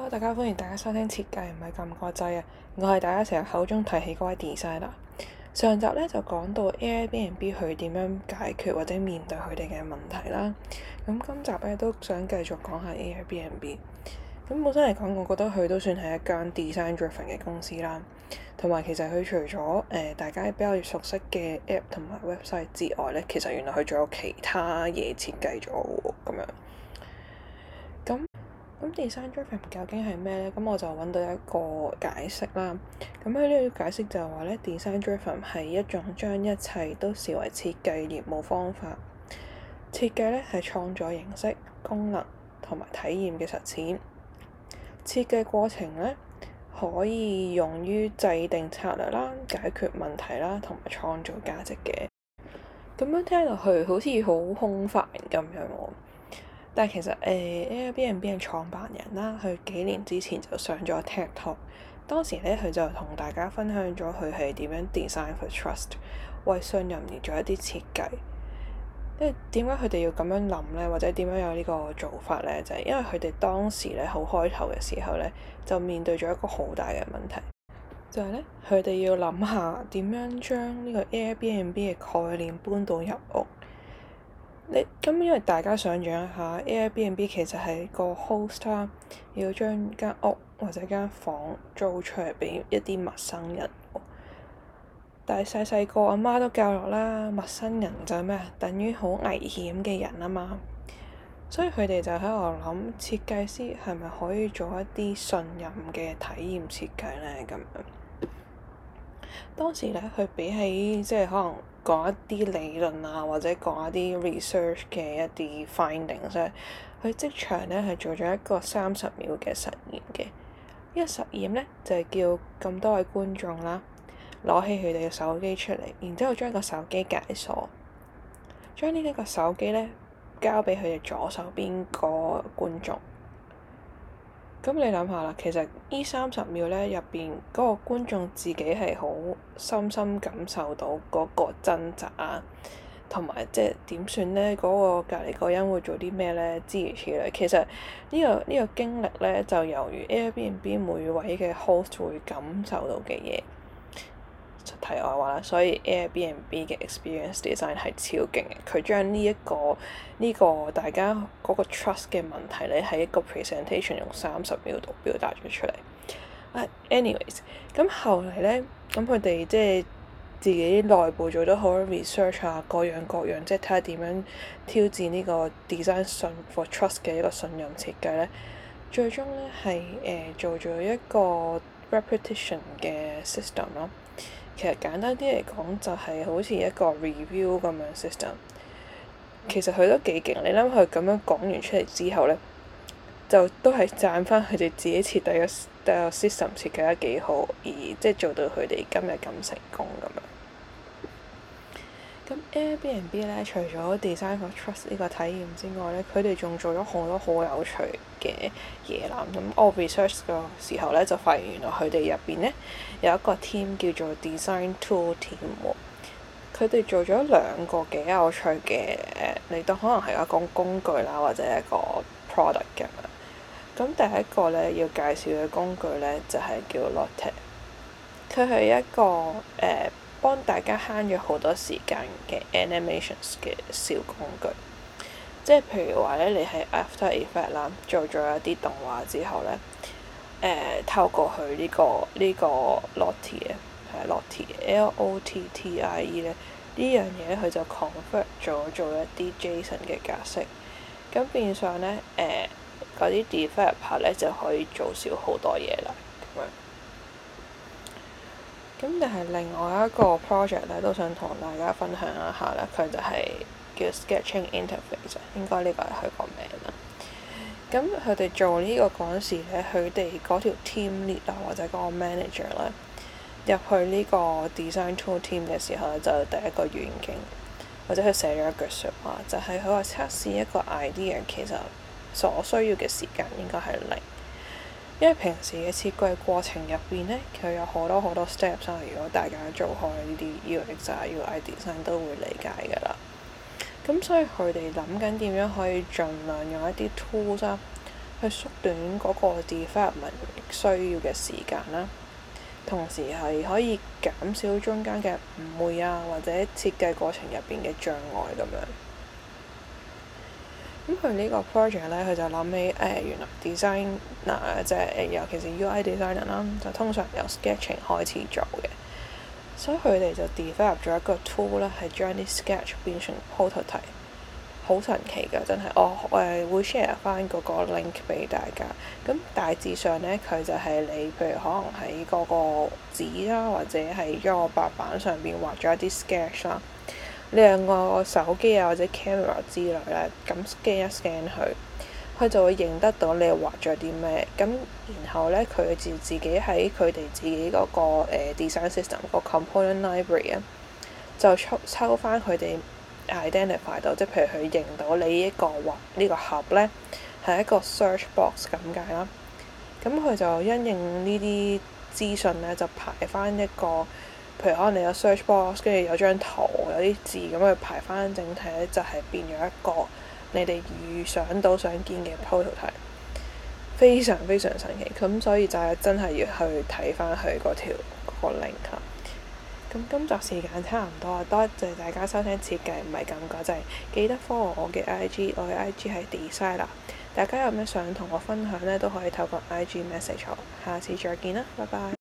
大家歡迎大家收聽設計唔係咁國際啊！我係大家成日口中提起嗰位 designer。上集咧就講到 Airbnb 佢點樣解決或者面對佢哋嘅問題啦。咁今集咧都想繼續講下 Airbnb。咁本身嚟講，我覺得佢都算係一間 design driven 嘅公司啦。同埋其實佢除咗大家比較熟悉嘅 app 同埋 website 之外咧，其實原來佢仲有其他嘢設計咗喎，咁樣。咁 design driven 究竟係咩咧？咁我就揾到一個解釋啦。咁喺呢個解釋就係話咧，design driven 係一種將一切都視為設計業務方法。設計咧係創造形式、功能同埋體驗嘅實踐。設計過程咧可以用於制定策略啦、解決問題啦同埋創造價值嘅。咁樣聽落去好似好空泛咁樣喎。但係其實Airbnb 嘅創辦人啦，佢幾年之前就上咗 TED Talk，當時咧佢就同大家分享咗佢係點樣 design for trust，為信任而做一啲設計。即係點解佢哋要咁樣諗咧，或者點樣有呢個做法咧？就係因為佢哋當時咧好開頭嘅時候咧，就面對咗一個好大嘅問題，就係咧佢哋要諗下點樣將呢個 Airbnb 嘅概念搬到入屋。因為大家想像一下 Airbnb 其實係個 host 啦，要將間屋或者間房租出嚟俾一啲陌生人。但係細個阿媽都教落啦，陌生人就係咩？等於好危險嘅人啊嘛。所以佢哋就喺度諗，設計師係咪可以做一啲信任嘅體驗設計咧？咁樣。當時咧，佢比起即係可能講一啲理論啊，或者講一啲 research 嘅一啲 findings 咧，佢即場咧係做咗一個30秒嘅實驗嘅。呢個實驗咧就係叫咁多位觀眾啦，攞起佢哋嘅手機出嚟，然之後將個手機解鎖，將呢一個手機咧交俾佢哋左手邊個觀眾。咁你諗下啦，其實呢30秒咧入邊嗰個觀眾自己係好深深感受到嗰個掙扎啊，同埋即係點算咧？嗰個隔離嗰人會做啲咩咧？諸如此類。其實呢個經歷咧，就猶如 Airbnb 每位嘅 host 會感受到嘅嘢。題外話啦，所以 Airbnb 嘅 experience design 係超勁嘅，佢將呢個大家嗰個 trust 嘅問題咧，喺一個 presentation 用30秒度表達咗出嚟。anyways， 咁後嚟咧，咁佢哋即係自己內部做咗好多 research 啊，各樣，即係睇下點樣挑戰呢個 design for trust 嘅一個信任設計咧。最終咧係做咗一個 repetition 嘅 system 咯。其實簡單啲嚟講，就係好似一個 review 咁樣 system。其實佢都幾勁，你諗佢咁樣講完出嚟之後咧，就都係讚翻佢哋自己設計嘅 system 設計得幾好，而即係做到佢哋今日咁成功咁樣。咁 Airbnb 咧，除咗 design for trust 呢個體驗之外咧，佢哋仲做咗好多好有趣嘅嘢啦。咁我 research 嘅時候咧，就發現原來佢哋入邊咧有一個 team 叫做 design tool team 喎。佢哋做咗兩個幾有趣嘅你當可能係一個工具啦，或者一個 product 咁樣。咁第一個咧要介紹嘅工具咧就係叫 Lotte。佢係一個幫大家慳咗好多時間嘅 animations 嘅小工具，即係譬如話咧，你喺 After Effects 啦做咗一啲動畫之後咧，透過佢呢個 Lottie 嘅係 Lottie Lottie 咧呢樣嘢咧，佢就 convert 咗做一啲 JSON 嘅格式，咁變相咧嗰啲 developer 咧就可以做少好多嘢啦咁樣。咁但係另外一個 project 咧，都想同大家分享一下咧，佢就係叫 Sketching Interface，應該呢個係佢個名啦。咁佢哋做呢個嗰陣時咧，佢哋嗰條 team lead 啊，或者嗰個 manager 咧，入去呢個 design tool team 嘅時候咧，就第一個遠景，或者佢寫咗一句説話，就係佢話測試一個 idea 其實所需要嘅時間應該係零。因為平時嘅設計過程入邊咧，佢有好多 steps 啊。如果大家做開呢啲 UX 啊、UI design 都會理解㗎啦。咁所以佢哋諗緊點樣可以盡量用一啲 tools 啊， 去縮短嗰個 development 需要嘅時間啦，同時係可以減少中間嘅誤會啊，或者設計過程入邊嘅障礙咁樣。咁佢呢個 project 咧，佢就諗起原來 designer 即係尤其是 UI designer 啦，就通常由 sketching 開始做嘅，所以佢哋就 develop 咗一個 tool 咧，係將啲 sketch 變成 prototype， 好神奇㗎，真係。我會 share 翻嗰個 link 俾大家。咁大致上咧，佢就係你譬如可能喺嗰個紙啦，或者係一個白板上邊畫咗一啲 sketch 啦。你用個手機啊或者 camera 之類咧，咁 scan 一 scan 佢就會認得到你畫咗啲咩。咁然後咧，佢自己喺佢哋自己嗰個design system 個 component library 啊，就抽翻佢哋 identify 到，即係譬如佢認到你呢個畫呢個盒咧係一個 search box 咁解啦。咁佢就因應呢啲資訊咧，就排翻一個。譬如可能你有 search box， 跟住有張圖，有啲字咁去排翻整體咧，就係變咗一個你哋預想到想見嘅 prototype， 非常非常神奇。咁所以就係真係要去睇翻佢嗰個 link 啦。咁今集時間差唔多啦，多謝大家收聽設計唔係咁講，就係記得 follow 我嘅 IG， 我嘅 IG 係 designer。大家有咩想同我分享呢？都可以透過 IG message 我。下次再見啦，拜拜。